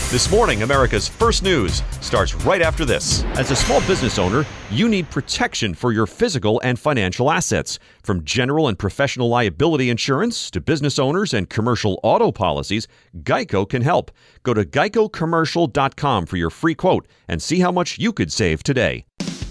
This morning, America's First News starts right after this. As a small business owner, you need protection for your physical and financial assets. From general and professional liability insurance to business owners and commercial auto policies, Geico can help. Go to geicocommercial.com for your free quote and see how much you could save today.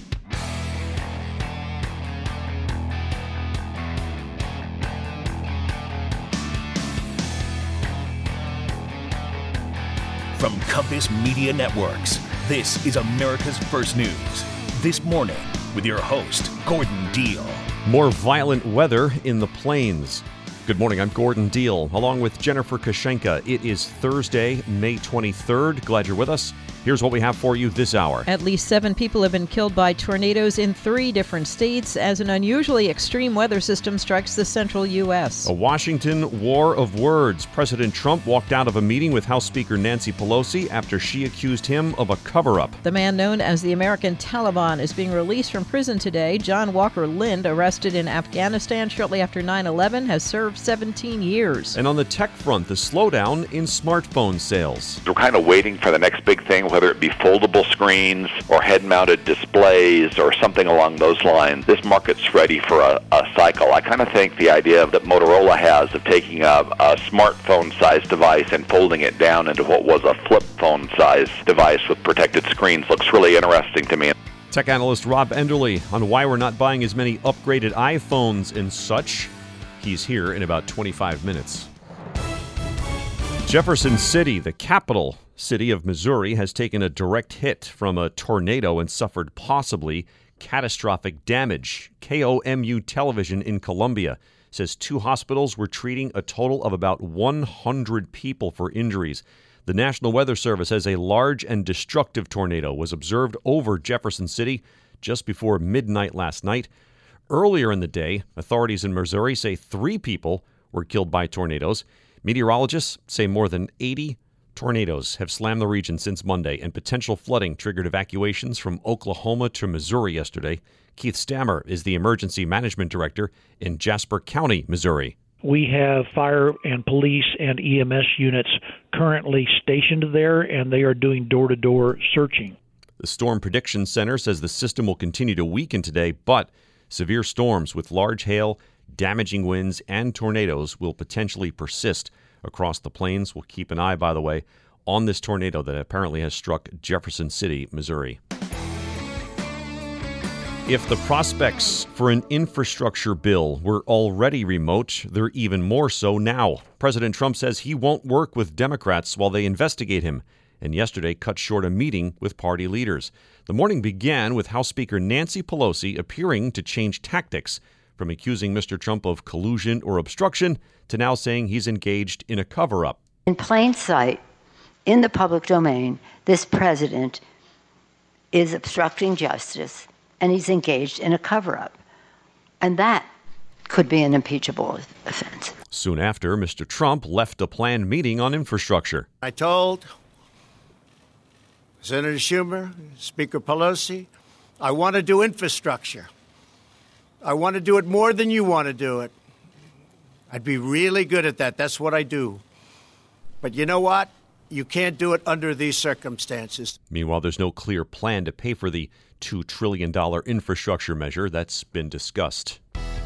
From Compass Media Networks, this is America's First News. This morning, with your host, Gordon Deal. More violent weather in the plains. Good morning, I'm Gordon Deal, along with Jennifer Kashenka. It is Thursday, May 23rd. Glad you're with us. Here's what we have for you this hour. At least 7 people have been killed by tornadoes in 3 different states as an unusually extreme weather system strikes the central U.S. A Washington war of words. President Trump walked out of a meeting with House Speaker Nancy Pelosi after she accused him of a cover-up. The man known as the American Taliban is being released from prison today. John Walker Lind, arrested in Afghanistan shortly after 9/11, has served 17 years. And on the tech front, the slowdown in smartphone sales. We're kind of waiting for the next big thing, whether it be foldable screens or head-mounted displays or something along those lines. This market's ready for a cycle. I kind of think the idea that Motorola has of taking a smartphone-sized device and folding it down into what was a flip phone-sized device with protected screens looks really interesting to me. Tech analyst Rob Enderle on why we're not buying as many upgraded iPhones and such. He's here in about 25 minutes. Jefferson City, the capital city of Missouri, has taken a direct hit from a tornado and suffered possibly catastrophic damage. KOMU Television in Columbia says 2 hospitals were treating a total of about 100 people for injuries. The National Weather Service says a large and destructive tornado was observed over Jefferson City just before midnight last night. Earlier in the day, authorities in Missouri say 3 people were killed by tornadoes. Meteorologists say more than 80 tornadoes have slammed the region since Monday, and potential flooding triggered evacuations from Oklahoma to Missouri yesterday. Keith Stammer is the Emergency Management Director in Jasper County, Missouri. We have fire and police and EMS units currently stationed there, and they are doing door-to-door searching. The Storm Prediction Center says the system will continue to weaken today, but severe storms with large hail, damaging winds, and tornadoes will potentially persist across the plains. We'll keep an eye, by the way, on this tornado that apparently has struck Jefferson City, Missouri. If the prospects for an infrastructure bill were already remote, they're even more so now. President Trump says he won't work with Democrats while they investigate him, and yesterday cut short a meeting with party leaders. The morning began with House Speaker Nancy Pelosi appearing to change tactics from accusing Mr. Trump of collusion or obstruction to now saying he's engaged in a cover-up. In plain sight, in the public domain, this president is obstructing justice, and he's engaged in a cover-up. And that could be an impeachable offense. Soon after, Mr. Trump left a planned meeting on infrastructure. I told Senator Schumer, Speaker Pelosi, I want to do infrastructure. I want to do it more than you want to do it. I'd be really good at that. That's what I do. But you know what? You can't do it under these circumstances. Meanwhile, there's no clear plan to pay for the $2 trillion infrastructure measure that's been discussed.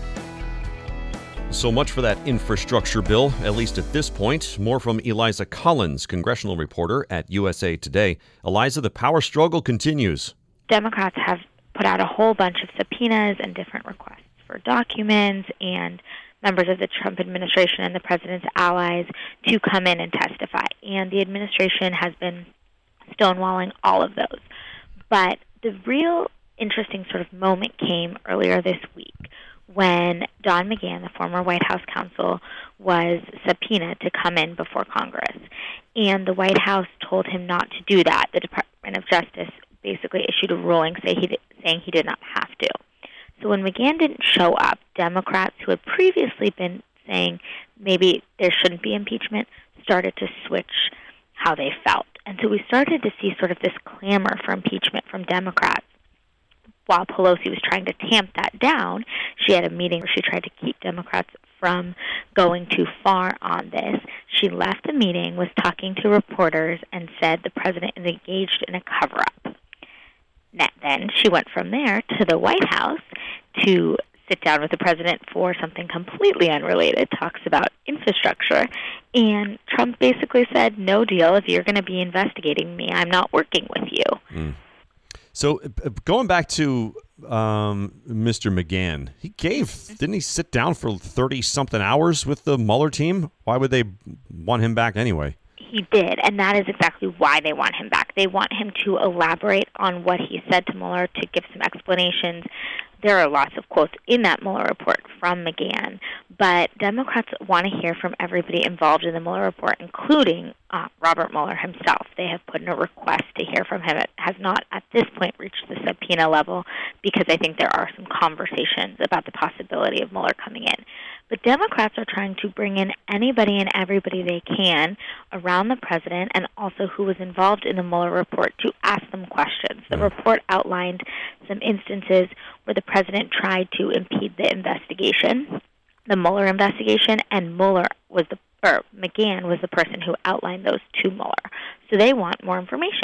So much for that infrastructure bill, at least at this point. More from Eliza Collins, congressional reporter at USA Today. Eliza, the power struggle continues. Democrats have put out a whole bunch of subpoenas and different requests for documents and members of the Trump administration and the president's allies to come in and testify. And the administration has been stonewalling all of those. But the real interesting sort of moment came earlier this week when Don McGahn, the former White House counsel, was subpoenaed to come in before Congress. And the White House told him not to do that. The Department of Justice basically issued a ruling saying he did not have to. So when McGahn didn't show up, Democrats who had previously been saying maybe there shouldn't be impeachment started to switch how they felt. And so we started to see sort of this clamor for impeachment from Democrats. While Pelosi was trying to tamp that down, she had a meeting where she tried to keep Democrats from going too far on this. She left the meeting, was talking to reporters, and said the president is engaged in a cover-up. Then she went from there to the White House to sit down with the president for something completely unrelated, talks about infrastructure, and Trump basically said, no deal. If you're going to be investigating me, I'm not working with you. So going back to Mr. McGahn, didn't he sit down for 30-something hours with the Mueller team? Why would they want him back anyway? He did, and that is exactly why they want him back. They want him to elaborate on what he said to Mueller, to give some explanations. There are lots of quotes in that Mueller report from McGahn, but Democrats want to hear from everybody involved in the Mueller report, including Robert Mueller himself. They have put in a request to hear from him. It has not, at this point, reached the subpoena level because I think there are some conversations about the possibility of Mueller coming in. But Democrats are trying to bring in anybody and everybody they can around the president and also who was involved in the Mueller report to ask them questions. The report outlined some instances where the president tried to impede the investigation, the Mueller investigation, and McGahn was the person who outlined those to Mueller. So they want more information.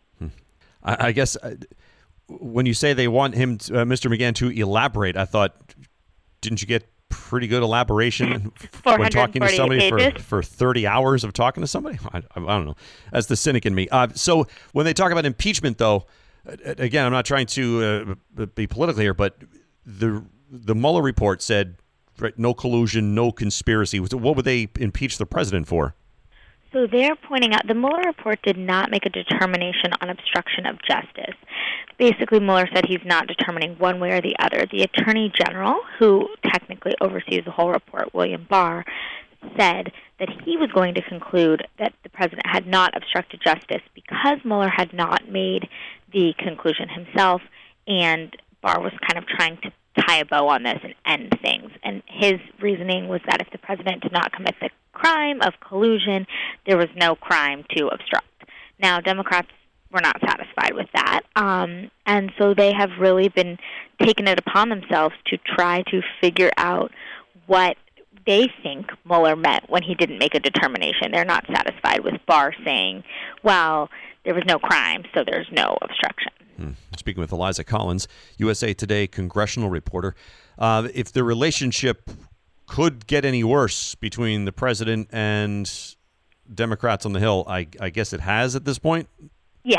I guess when you say they want him, Mr. McGahn, to elaborate, I thought, didn't you get pretty good elaboration when talking to somebody for 30 hours of talking to somebody? I don't know. That's the cynic in me. So when they talk about impeachment, though, again, I'm not trying to be political here, but the Mueller report said no collusion, no conspiracy. What would they impeach the president for? So they're pointing out the Mueller report did not make a determination on obstruction of justice. Basically, Mueller said he's not determining one way or the other. The Attorney General, who technically oversees the whole report, William Barr, said that he was going to conclude that the president had not obstructed justice because Mueller had not made the conclusion himself, and Barr was kind of trying to tie a bow on this and end things. And his reasoning was that if the president did not commit the crime of collusion, there was no crime to obstruct. Now, Democrats were not satisfied with that, and so they have really been taking it upon themselves to try to figure out what they think Mueller meant when he didn't make a determination. They're not satisfied with Barr saying, well, there was no crime, so there's no obstruction. Speaking with Eliza Collins, USA Today congressional reporter, if the relationship could get any worse between the president and Democrats on the Hill, I guess it has at this point? Yeah,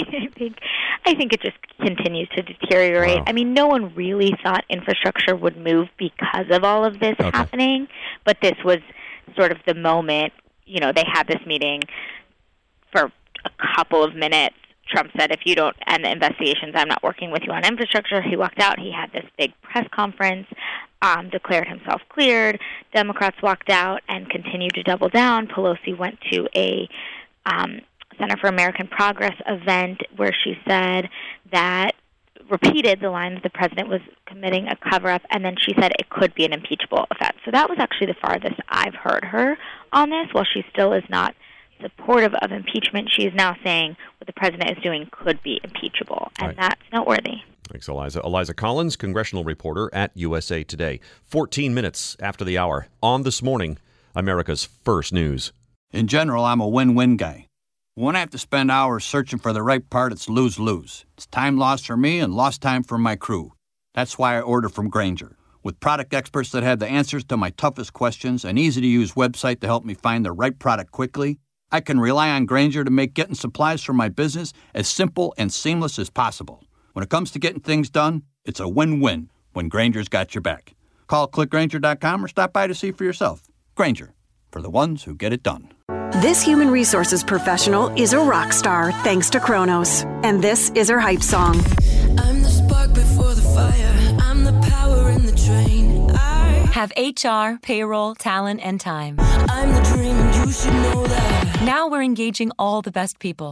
I think it just continues to deteriorate. Wow. I mean, no one really thought infrastructure would move because of all of this happening, but this was sort of the moment. You know, they had this meeting for a couple of minutes. Trump said, if you don't end the investigations, I'm not working with you on infrastructure. He walked out. He had this big press conference, declared himself cleared. Democrats walked out and continued to double down. Pelosi went to a Center for American Progress event where she said that, repeated the line that the president was committing a cover-up, and then she said it could be an impeachable offense. So that was actually the farthest I've heard her on this. While she still is not supportive of impeachment, she is now saying what the president is doing could be impeachable, and that's noteworthy. Thanks, Eliza. Eliza Collins, congressional reporter at USA Today. 14 minutes after the hour on This Morning, America's First News. In general, I'm a win-win guy. When I have to spend hours searching for the right part, it's lose-lose. It's time lost for me and lost time for my crew. That's why I order from Grainger. With product experts that have the answers to my toughest questions, an easy-to-use website to help me find the right product quickly, I can rely on Grainger to make getting supplies for my business as simple and seamless as possible. When it comes to getting things done, it's a win-win when Grainger's got your back. Call clickgrainger.com or stop by to see for yourself. Grainger, for the ones who get it done. This human resources professional is a rock star thanks to Kronos. And this is her hype song. I'm the spark before the fire. I'm the power in the drain. I have HR, payroll, talent, and time. I'm the dream and you should know that. Now we're engaging all the best people.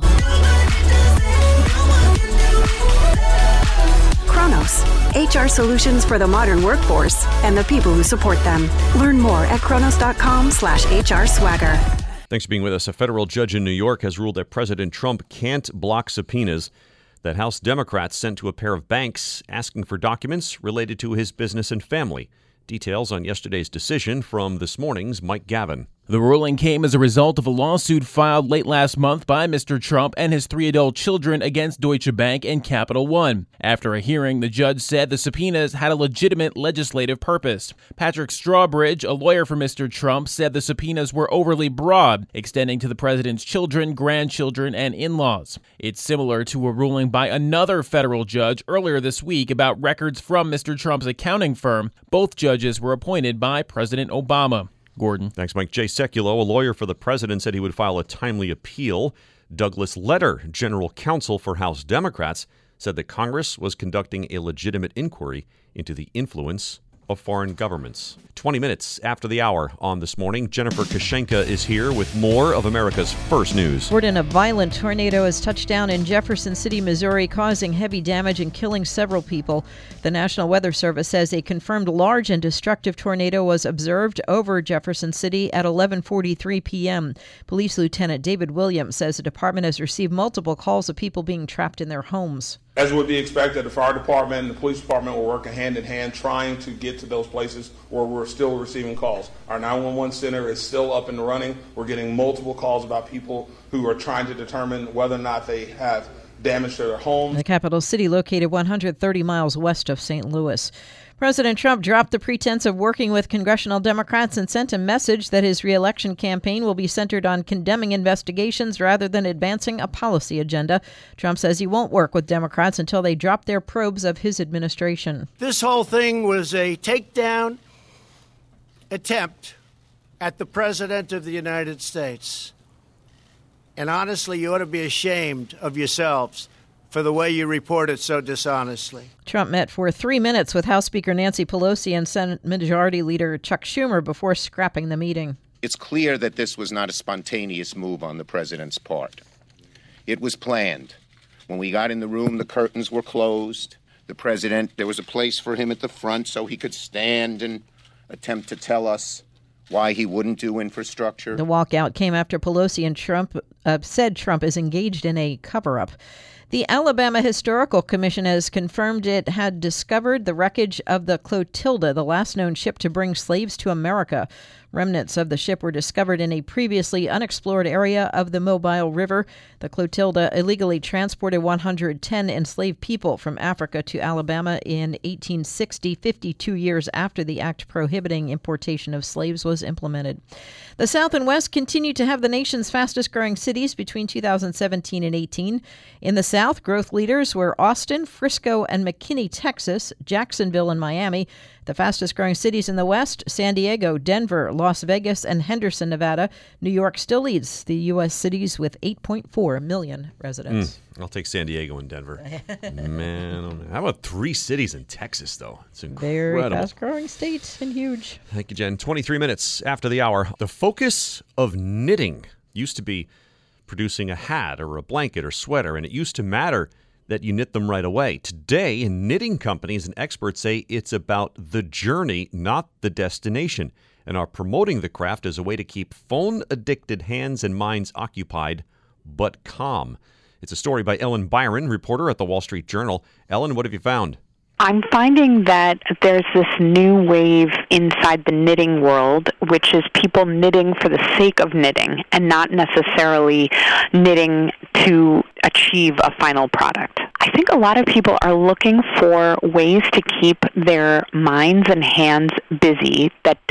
Kronos, HR solutions for the modern workforce and the people who support them. Learn more at kronos.com/HR swagger. Thanks for being with us. A federal judge in New York has ruled that President Trump can't block subpoenas that House Democrats sent to a pair of banks asking for documents related to his business and family. Details on yesterday's decision from this morning's Mike Gavin. The ruling came as a result of a lawsuit filed late last month by Mr. Trump and his 3 adult children against Deutsche Bank and Capital One. After a hearing, the judge said the subpoenas had a legitimate legislative purpose. Patrick Strawbridge, a lawyer for Mr. Trump, said the subpoenas were overly broad, extending to the president's children, grandchildren, and in-laws. It's similar to a ruling by another federal judge earlier this week about records from Mr. Trump's accounting firm. Both judges were appointed by President Obama. Gordon. Thanks, Mike. Jay Sekulow, a lawyer for the president, said he would file a timely appeal. Douglas Leder, general counsel for House Democrats, said that Congress was conducting a legitimate inquiry into the influence of foreign governments. 20 minutes after the hour on This Morning, Jennifer Kashenka is here with more of America's First News. Gordon, a violent tornado has touched down in Jefferson City, Missouri, causing heavy damage and killing several people. The National Weather Service says a confirmed large and destructive tornado was observed over Jefferson City at 11:43 p.m. Police Lieutenant David Williams says the department has received multiple calls of people being trapped in their homes. As would be expected, the fire department and the police department will work hand in hand trying to get to those places where we're still receiving calls. Our 911 center is still up and running. We're getting multiple calls about people who are trying to determine whether or not they have damage to their homes. The capital city, located 130 miles west of St. Louis. President Trump dropped the pretense of working with congressional Democrats and sent a message that his re-election campaign will be centered on condemning investigations rather than advancing a policy agenda. Trump says he won't work with Democrats until they drop their probes of his administration. This whole thing was a takedown attempt at the President of the United States. And honestly, you ought to be ashamed of yourselves for the way you reported so dishonestly. Trump met for 3 minutes with House Speaker Nancy Pelosi and Senate Majority Leader Chuck Schumer before scrapping the meeting. It's clear that this was not a spontaneous move on the president's part. It was planned. When we got in the room, the curtains were closed. The president, there was a place for him at the front so he could stand and attempt to tell us why he wouldn't do infrastructure. The walkout came after Pelosi and Trump said Trump is engaged in a cover-up. The Alabama Historical Commission has confirmed it had discovered the wreckage of the Clotilda, the last known ship to bring slaves to America. Remnants of the ship were discovered in a previously unexplored area of the Mobile River. The Clotilda illegally transported 110 enslaved people from Africa to Alabama in 1860, 52 years after the act prohibiting importation of slaves was implemented. The South and West continue to have the nation's fastest-growing cities between 2017 and 18. In the South, growth leaders were Austin, Frisco, and McKinney, Texas, Jacksonville, and Miami. The fastest-growing cities in the West, San Diego, Denver, Las Vegas, and Henderson, Nevada. New York still leads the U.S. cities with 8.4 million residents. I'll take San Diego and Denver. Man, oh man. How about 3 cities in Texas, though? It's incredible. Very fast-growing state and huge. Thank you, Jen. 23 minutes after the hour. The focus of knitting used to be producing a hat or a blanket or sweater, and it used to matter that you knit them right away. Today, knitting companies and experts say it's about the journey, not the destination, and are promoting the craft as a way to keep phone-addicted hands and minds occupied but calm. It's a story by Ellen Byron, reporter at the Wall Street Journal. Ellen, what have you found? I'm finding that there's this new wave inside the knitting world, which is people knitting for the sake of knitting and not necessarily knitting to achieve a final product. I think a lot of people are looking for ways to keep their minds and hands busy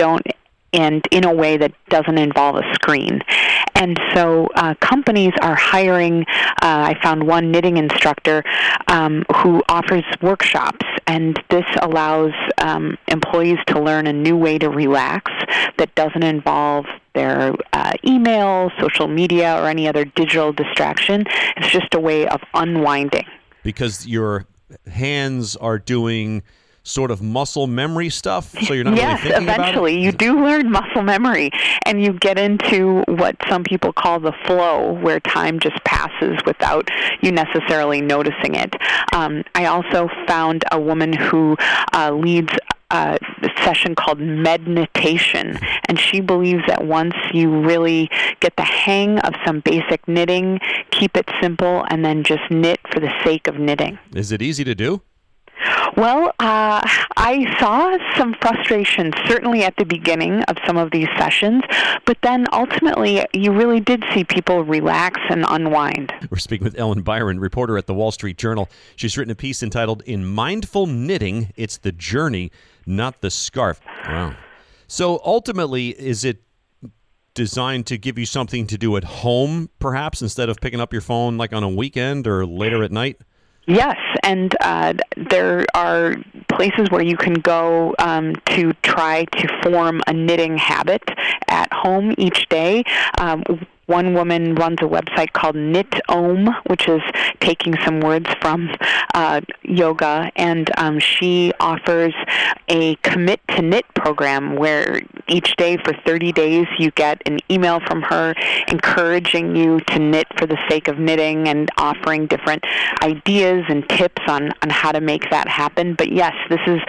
and in a way that doesn't involve a screen. And so companies are hiring, I found one knitting instructor who offers workshops, and this allows employees to learn a new way to relax that doesn't involve their email, social media, or any other digital distraction. It's just a way of unwinding. Because your hands are doing sort of muscle memory stuff, so you're not really thinking about it? Yes, eventually. You do learn muscle memory, and you get into what some people call the flow, where time just passes without you necessarily noticing it. I also found a woman who leads a session called Mednitation, and she believes that once you really get the hang of some basic knitting, keep it simple, and then just knit for the sake of knitting. Is it easy to do? Well, I saw some frustration, certainly at the beginning of some of these sessions, but then ultimately you really did see people relax and unwind. We're speaking with Ellen Byron, reporter at the Wall Street Journal. She's written a piece entitled, "In Mindful Knitting, It's the Journey, Not the Scarf." Wow. So ultimately, is it designed to give you something to do at home, perhaps, instead of picking up your phone like on a weekend or later at night? Yes, and there are places where you can go to try to form a knitting habit at home each day. One woman runs a website called Knit-Om, which is taking some words from yoga, and she offers a Commit to Knit program where each day for 30 days you get an email from her encouraging you to knit for the sake of knitting and offering different ideas and tips on how to make that happen. But yes, this is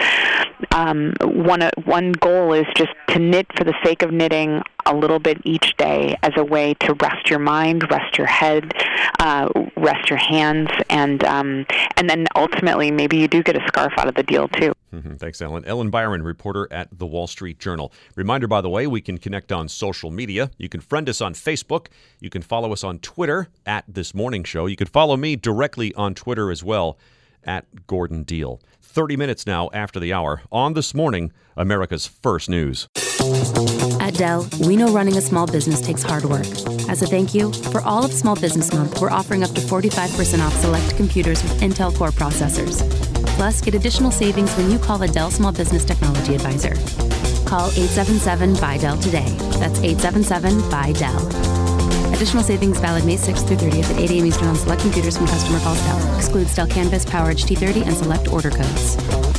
one goal is just to knit for the sake of knitting a little bit each day as a way to rest your mind, rest your head, rest your hands, and then ultimately maybe you do get a scarf out of the deal too. Thanks, Ellen. Ellen Byron, reporter at the Wall Street Journal. Reminder, by the way, we can connect on social media. You can friend us on Facebook. You can follow us on Twitter at This Morning Show. You can follow me directly on Twitter as well at Gordon Deal. 30 minutes now after the hour on This Morning, America's First News. At Dell, we know running a small business takes hard work. As a thank you, for all of Small Business Month, we're offering up to 45% off select computers with Intel Core processors. Plus, get additional savings when you call a Dell Small Business Technology Advisor. Call 877-BUY-DELL today. That's 877-BUY-DELL. Additional savings valid May 6th through 30th at 8 a.m. Eastern on select computers when customer calls Dell. Excludes Dell Canvas, PowerEdge T30, and select order codes.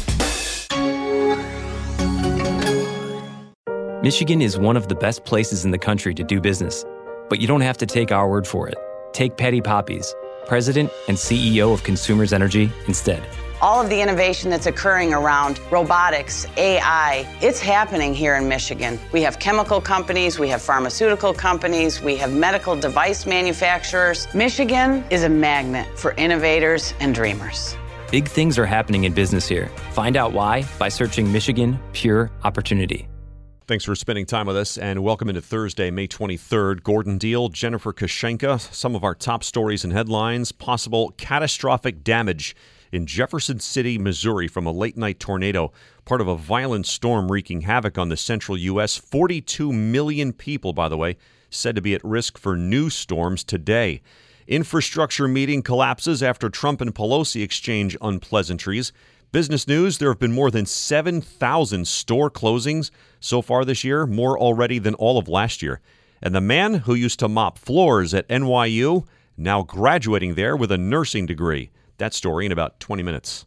Michigan is one of the best places in the country to do business, but you don't have to take our word for it. Take Patty Poppies, President and CEO of Consumers Energy, instead. All of the innovation that's occurring around robotics, AI, it's happening here in Michigan. We have chemical companies, we have pharmaceutical companies, we have medical device manufacturers. Michigan is a magnet for innovators and dreamers. Big things are happening in business here. Find out why by searching Michigan Pure Opportunity. Thanks for spending time with us, and welcome into Thursday, May 23rd. Gordon Deal, Jennifer Koshenka, some of our top stories and headlines. Possible catastrophic damage in Jefferson City, Missouri from a late-night tornado, part of a violent storm wreaking havoc on the central U.S. 42 million people, by the way, said to be at risk for new storms today. Infrastructure meeting collapses after Trump and Pelosi exchange unpleasantries. Business news, there have been more than 7,000 store closings so far this year, more already than all of last year. And the man who used to mop floors at NYU, now graduating there with a nursing degree. That story in about 20 minutes.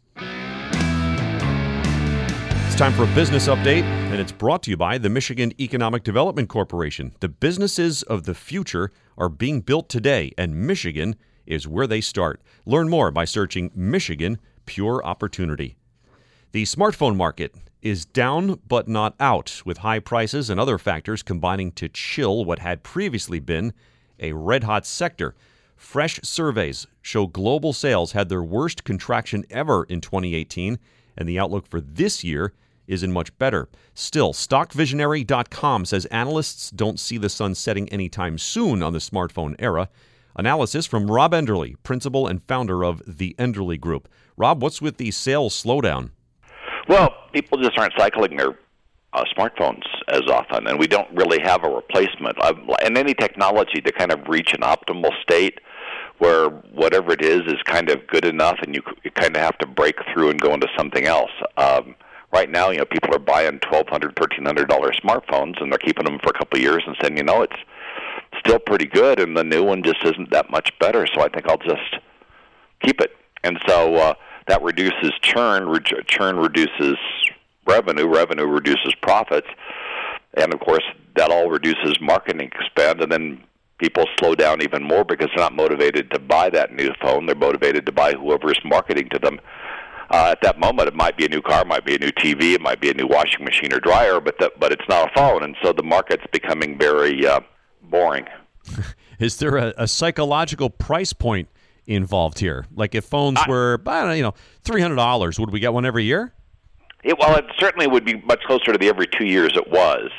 It's time for a business update, and it's brought to you by the Michigan Economic Development Corporation. The businesses of the future are being built today, and Michigan is where they start. Learn more by searching Michigan Pure Opportunity. The smartphone market is down but not out, with high prices and other factors combining to chill what had previously been a red-hot sector. Fresh surveys show global sales had their worst contraction ever in 2018, and the outlook for this year isn't much better. Still, StockVisionary.com says analysts don't see the sun setting anytime soon on the smartphone era. Analysis from Rob Enderle, principal and founder of the Enderle Group. Rob, what's with the sales slowdown? Well, people just aren't cycling their smartphones as often, and we don't really have a replacement. And any technology to kind of reach an optimal state where whatever it is kind of good enough, and you kind of have to break through and go into something else. Right now, people are buying $1,200, $1,300 smartphones, and they're keeping them for a couple of years and saying, it's still pretty good, and the new one just isn't that much better, so I think I'll just keep it. And so that reduces churn. Churn reduces revenue. Revenue reduces profits. And, of course, that all reduces marketing spend, and then people slow down even more because they're not motivated to buy that new phone. They're motivated to buy whoever is marketing to them. At that moment, it might be a new car, it might be a new TV, it might be a new washing machine or dryer, but it's not a phone, and so the market's becoming very boring. Is there a psychological price point involved here? Like if phones were, I don't know, $300, would we get one every year? It certainly would be much closer to the every 2 years it was.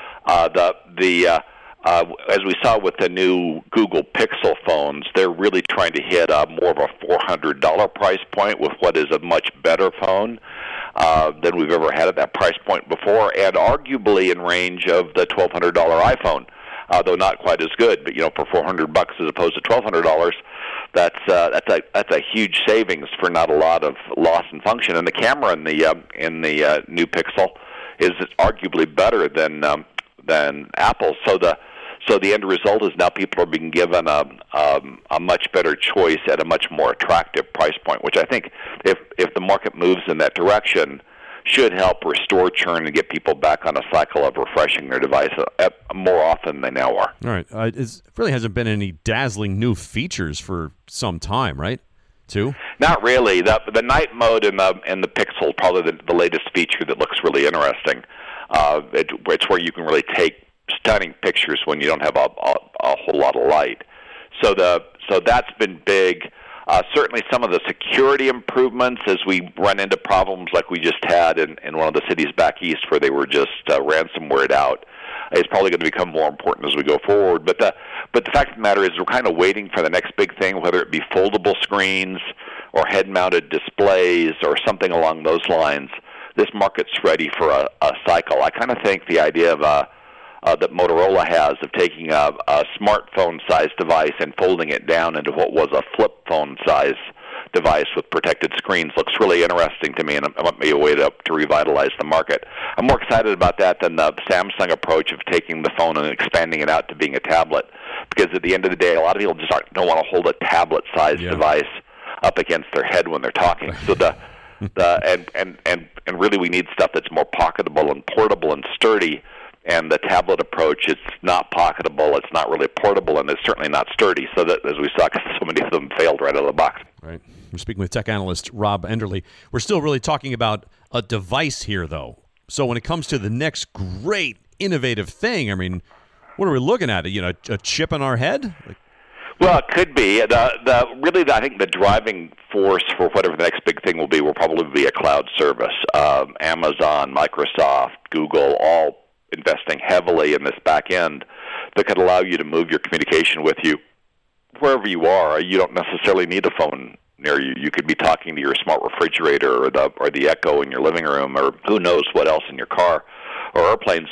As we saw with the new Google Pixel phones, they're really trying to hit more of a $400 price point with what is a much better phone than we've ever had at that price point before, and arguably in range of the $1,200 iPhone, though not quite as good. But for $400 as opposed to $1,200, that's a huge savings for not a lot of loss in function. And the camera in the new Pixel is arguably better than Apple. So the end result is now people are being given a much better choice at a much more attractive price point, which I think, if the market moves in that direction, should help restore churn and get people back on a cycle of refreshing their device more often than they now are. All right. It really hasn't been any dazzling new features for some time, right? Too? Not really. The night mode in the Pixel, probably the latest feature that looks really interesting. It's where you can really take stunning pictures when you don't have a whole lot of light. So that's been big. Certainly some of the security improvements as we run into problems like we just had in one of the cities back east where they were just ransomwared out is probably going to become more important as we go forward. But the fact of the matter is we're kind of waiting for the next big thing, whether it be foldable screens or head-mounted displays or something along those lines. This market's ready for a cycle. I kind of think the idea of that Motorola has of taking a smartphone-sized device and folding it down into what was a flip phone-sized device with protected screens looks really interesting to me, and it might be a way to revitalize the market. I'm more excited about that than the Samsung approach of taking the phone and expanding it out to being a tablet, because at the end of the day, a lot of people just don't want to hold a tablet-sized device up against their head when they're talking. So and really we need stuff that's more pocketable and portable and sturdy. And the tablet approach, it's not pocketable, it's not really portable, and it's certainly not sturdy. So that, as we saw, so many of them failed right out of the box. Right. We're speaking with tech analyst Rob Enderle. We're still really talking about a device here, though. So when it comes to the next great innovative thing, I mean, what are we looking at? A chip in our head? Well, it could be. I think the driving force for whatever the next big thing will probably be a cloud service. Amazon, Microsoft, Google, all investing heavily in this back end that could allow you to move your communication with you wherever you are. You don't necessarily need a phone near you. You could be talking to your smart refrigerator or the Echo in your living room, or who knows what else in your car or airplane.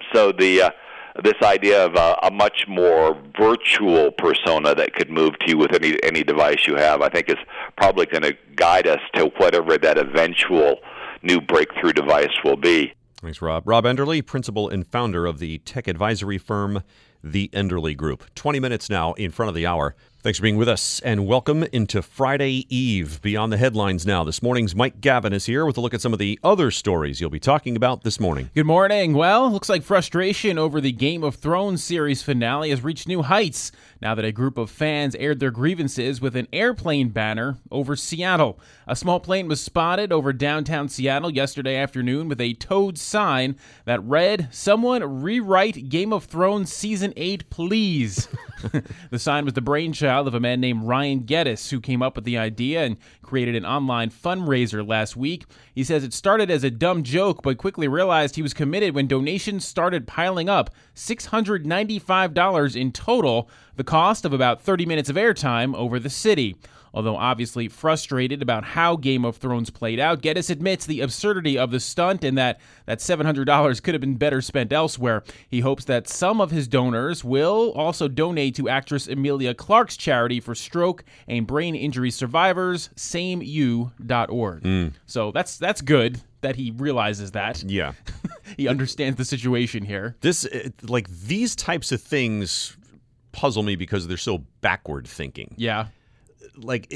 This idea of a much more virtual persona that could move to you with any device you have, I think is probably going to guide us to whatever that eventual new breakthrough device will be. Thanks, Rob. Rob Enderle, principal and founder of the tech advisory firm, The Enderle Group. 20 minutes now in front of the hour. Thanks for being with us, and welcome into Friday Eve. Beyond the headlines now. This morning's Mike Gavin is here with a look at some of the other stories you'll be talking about this morning. Good morning. Well, looks like frustration over the Game of Thrones series finale has reached new heights now that a group of fans aired their grievances with an airplane banner over Seattle. A small plane was spotted over downtown Seattle yesterday afternoon with a towed sign that read, "Someone rewrite Game of Thrones Season 8, please." The sign was the brainchild of a man named Ryan Geddes, who came up with the idea and created an online fundraiser last week. He says it started as a dumb joke, but quickly realized he was committed when donations started piling up. $695 in total, the cost of about 30 minutes of airtime over the city. Although obviously frustrated about how Game of Thrones played out, Geddes admits the absurdity of the stunt and that $700 could have been better spent elsewhere. He hopes that some of his donors will also donate to actress Emilia Clarke's charity for stroke and brain injury survivors, sameu.org. So that's good that he realizes that. Yeah. He understands the situation here. These types of things puzzle me because they're so backward thinking. Yeah. Like, if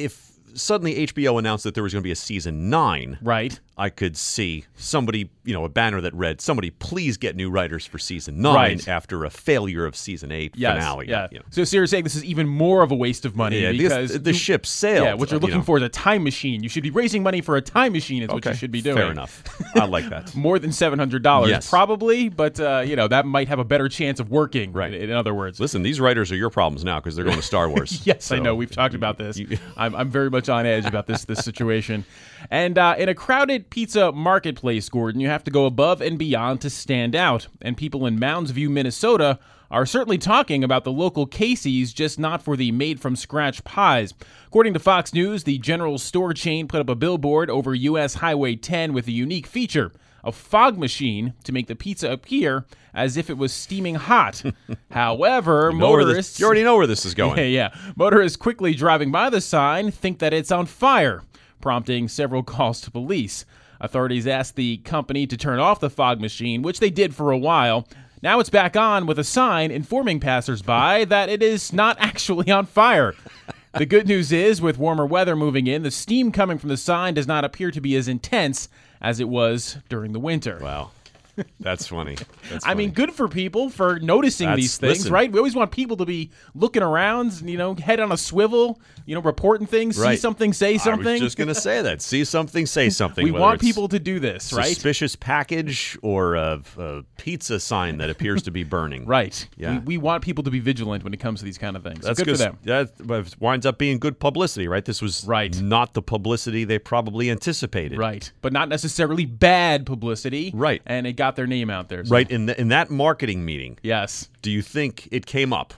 suddenly HBO announced that there was going to be a season 9, right, I could see somebody, a banner that read, "Somebody please get new writers for season 9," right, after a failure of season 8 finale. Yeah. So you're saying this is even more of a waste of money because the ship sailed. Yeah, what you're looking for is a time machine. You should be raising money for a time machine is what you should be doing. Fair enough. I like that. More than $700, yes, probably, but that might have a better chance of working. Right. In other words, listen, these writers are your problems now because they're going to Star Wars. Yes, so. I know. We've talked about this. I'm very much on edge about this situation. And in a crowded pizza marketplace, Gordon, you have to go above and beyond to stand out. And people in Mounds View, Minnesota, are certainly talking about the local Casey's, just not for the made-from-scratch pies. According to Fox News, the general store chain put up a billboard over U.S. Highway 10 with a unique feature, a fog machine to make the pizza appear as if it was steaming hot. However, motorists... You already know where this is going. Yeah. Motorists quickly driving by the sign think that it's on fire, prompting several calls to police. Authorities asked the company to turn off the fog machine, which they did for a while. Now it's back on with a sign informing passersby that it is not actually on fire. The good news is, with warmer weather moving in, the steam coming from the sign does not appear to be as intense as it was during the winter. Wow. That's funny. I mean, good for people for noticing these things, right? We always want people to be looking around, head on a swivel, reporting things, see something, say something. I was just going to say that. See something, say something. We want people to do this, right? Suspicious package or a pizza sign that appears to be burning. Right. Yeah. We want people to be vigilant when it comes to these kind of things. That's good for them. That winds up being good publicity, right? This was not the publicity they probably anticipated. Right. But not necessarily bad publicity. Right. And it got their name out there. So. Right. In that marketing meeting. Yes. Do you think it came up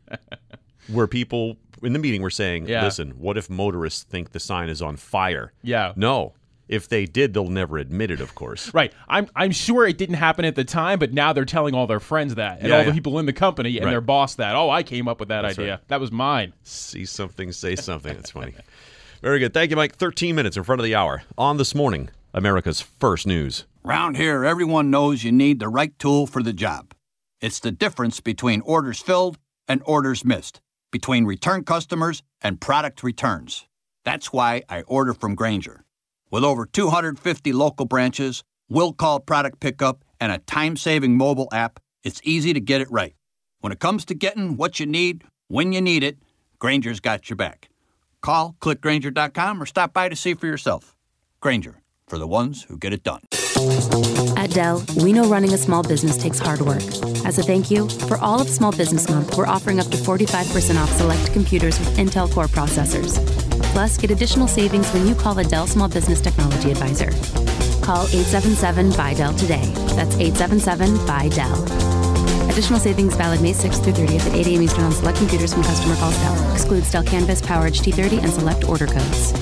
where people in the meeting were saying, listen, what if motorists think the sign is on fire? Yeah. No. If they did, they'll never admit it, of course. Right. I'm sure it didn't happen at the time, but now they're telling all their friends that and all the people in the company and their boss that. Oh, I came up with that idea. Right. That was mine. See something, say something. That's funny. Very good. Thank you, Mike. 13 minutes in front of the hour. On This Morning, America's First News. Round here, everyone knows you need the right tool for the job. It's the difference between orders filled and orders missed, between return customers and product returns. That's why I order from Grainger. With over 250 local branches, will-call product pickup, and a time-saving mobile app, it's easy to get it right. When it comes to getting what you need, when you need it, Grainger's got your back. Call, click Grainger.com, or stop by to see for yourself. Grainger, for the ones who get it done. At Dell, we know running a small business takes hard work. As a thank you, for all of Small Business Month, we're offering up to 45% off select computers with Intel Core processors. Plus, get additional savings when you call a Dell Small Business Technology Advisor. Call 877-BUY-DELL today. That's 877-BUY-DELL. Additional savings valid May 6th through 30th at 8 a.m. Eastern on select computers when customer calls Dell. Excludes Dell Canvas, PowerEdge T30, and select order codes.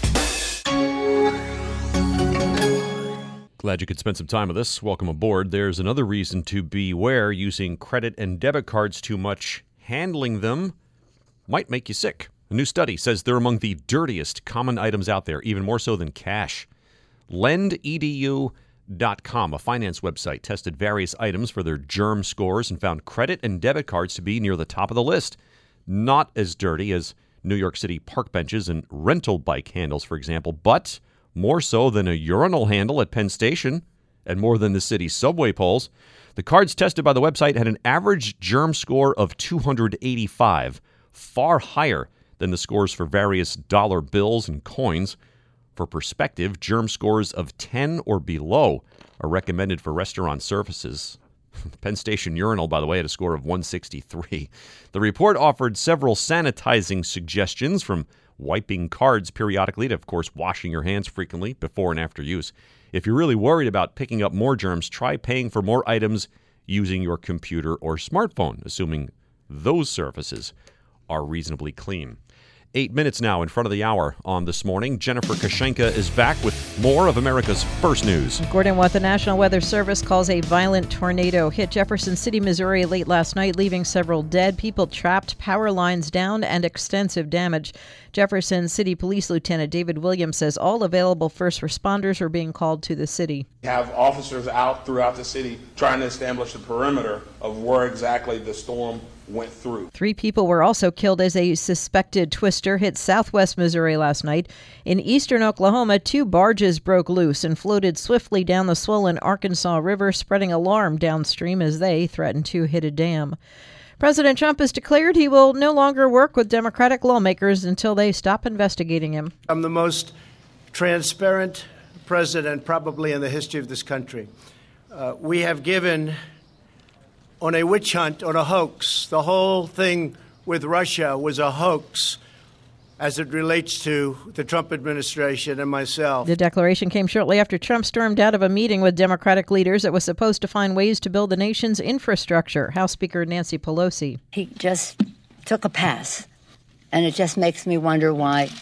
Glad you could spend some time with us. Welcome aboard. There's another reason to beware using credit and debit cards too much. Handling them might make you sick. A new study says they're among the dirtiest common items out there, even more so than cash. LendEDU.com, a finance website, tested various items for their germ scores and found credit and debit cards to be near the top of the list. Not as dirty as New York City park benches and rental bike handles, for example, but more so than a urinal handle at Penn Station and more than the city's subway poles. The cards tested by the website had an average germ score of 285, far higher than the scores for various dollar bills and coins. For perspective, germ scores of 10 or below are recommended for restaurant surfaces. Penn Station urinal, by the way, had a score of 163. The report offered several sanitizing suggestions, from wiping cards periodically to, of course, washing your hands frequently before and after use. If you're really worried about picking up more germs, try paying for more items using your computer or smartphone, assuming those surfaces are reasonably clean. 8 minutes now in front of the hour on This Morning. Jennifer Kashenka is back with more of America's First News. Gordon, what the National Weather Service calls a violent tornado hit Jefferson City, Missouri late last night, leaving several dead, people trapped, power lines down, and extensive damage. Jefferson City Police Lieutenant David Williams says all available first responders are being called to the city. We have officers out throughout the city trying to establish the perimeter of where exactly the storm went through. 3 people were also killed as a suspected twister hit southwest Missouri last night. In eastern Oklahoma, 2 barges broke loose and floated swiftly down the swollen Arkansas River, spreading alarm downstream as they threatened to hit a dam. President Trump has declared he will no longer work with Democratic lawmakers until they stop investigating him. I'm the most transparent president probably in the history of this country. We have given on a witch hunt, on a hoax. The whole thing with Russia was a hoax as it relates to the Trump administration and myself. The declaration came shortly after Trump stormed out of a meeting with Democratic leaders that was supposed to find ways to build the nation's infrastructure. House Speaker Nancy Pelosi. He just took a pass, and it just makes me wonder why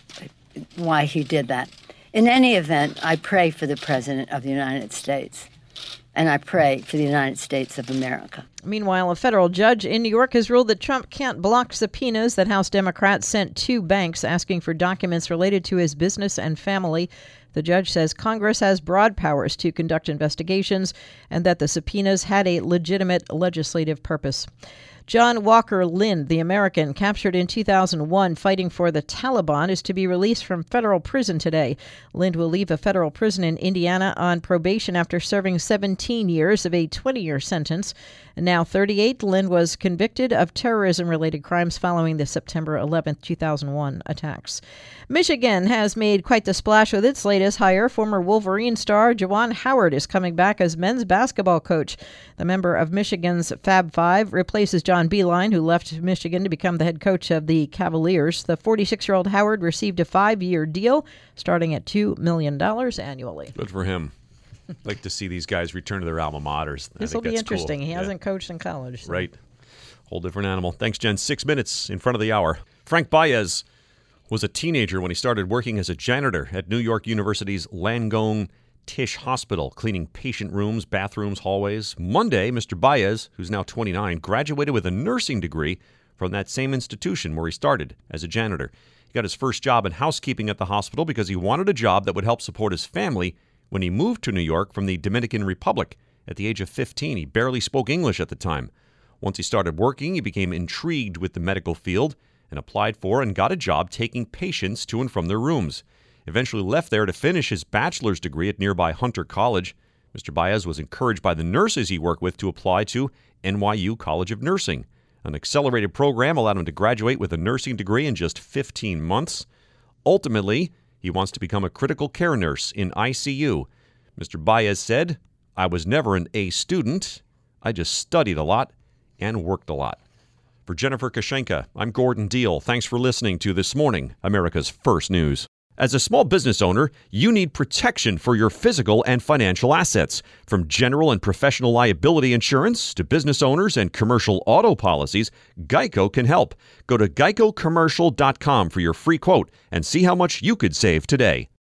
he did that. In any event, I pray for the President of the United States. And I pray for the United States of America. Meanwhile, a federal judge in New York has ruled that Trump can't block subpoenas that House Democrats sent 2 banks asking for documents related to his business and family. The judge says Congress has broad powers to conduct investigations and that the subpoenas had a legitimate legislative purpose. John Walker Lind, the American captured in 2001 fighting for the Taliban, is to be released from federal prison today. Lind will leave a federal prison in Indiana on probation after serving 17 years of a 20-year sentence. Now 38, Lind was convicted of terrorism-related crimes following the September 11, 2001 attacks. Michigan has made quite the splash with its latest hire. Former Wolverine star Juwan Howard is coming back as men's basketball coach. The member of Michigan's Fab Five replaces John Beilein, who left Michigan to become the head coach of the Cavaliers. The 46-year-old Howard received a 5-year deal starting at $2 million annually. Good for him. I'd like to see these guys return to their alma maters. This will be interesting. Cool. He hasn't coached in college. So. Right. Whole different animal. Thanks, Jen. 6 minutes in front of the hour. Frank Baez was a teenager when he started working as a janitor at New York University's Langone Tisch Hospital, cleaning patient rooms, bathrooms, hallways. Monday, Mr. Baez, who's now 29, graduated with a nursing degree from that same institution where he started as a janitor. He got his first job in housekeeping at the hospital because he wanted a job that would help support his family when he moved to New York from the Dominican Republic. At the age of 15, he barely spoke English at the time. Once he started working, he became intrigued with the medical field and applied for and got a job taking patients to and from their rooms. Eventually left there to finish his bachelor's degree at nearby Hunter College. Mr. Baez was encouraged by the nurses he worked with to apply to NYU College of Nursing. An accelerated program allowed him to graduate with a nursing degree in just 15 months. Ultimately, he wants to become a critical care nurse in ICU. Mr. Baez said, "I was never an A student. I just studied a lot and worked a lot." For Jennifer Kashenka, I'm Gordon Deal. Thanks for listening to This Morning, America's First News. As a small business owner, you need protection for your physical and financial assets. From general and professional liability insurance to business owners and commercial auto policies, Geico can help. Go to GeicoCommercial.com for your free quote and see how much you could save today.